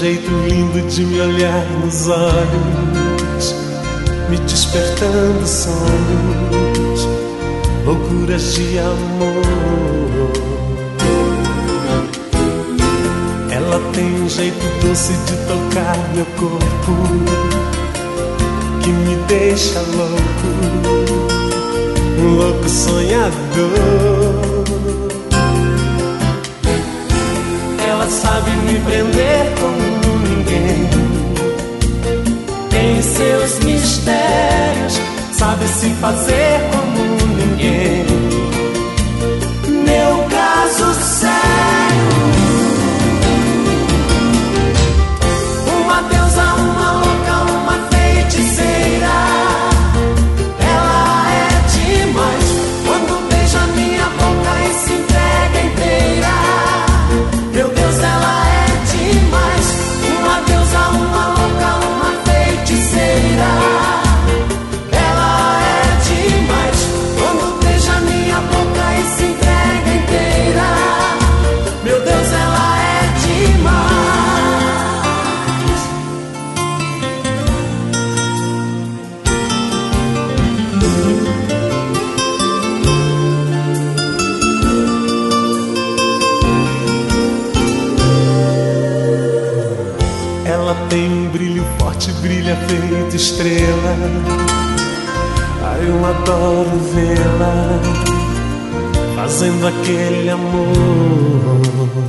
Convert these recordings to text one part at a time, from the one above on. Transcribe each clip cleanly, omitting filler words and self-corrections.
jeito lindo de me olhar nos olhos, me despertando sonhos, loucuras de amor. Ela tem um jeito doce de tocar meu corpo, que me deixa louco, um louco sonhador. Ela sabe me prender como ninguém, tem seus mistérios, sabe se fazer como ninguém. Meu caso sério, uma deusa, uma louca, uma feiticeira. Ela é demais quando beija minha boca e se entrega inteira. Meu Deus, ela é demais, uma deusa, uma louca, uma feiticeira. Ela é demais quando beija minha boca e se entrega inteira. Meu Deus, ela é demais. Ela tem um brilho forte, brilha feito estrela. Ai, eu adoro vê-la fazendo aquele amor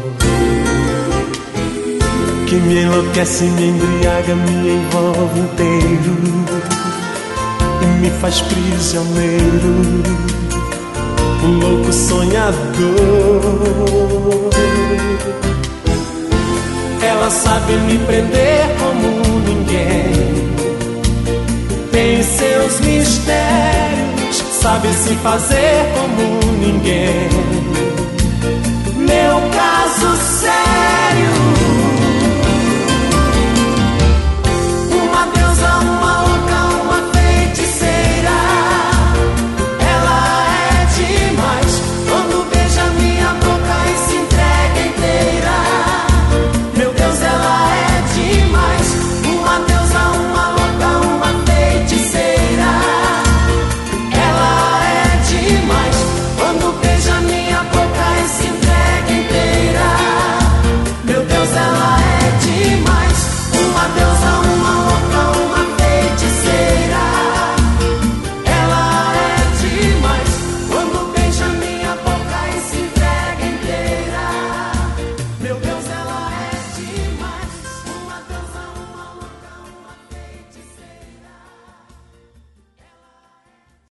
que me enlouquece, me embriaga, me envolve inteiro e me faz prisioneiro, um louco sonhador. Ela sabe me prender como ninguém, tem seus mistérios, sabe se fazer como ninguém.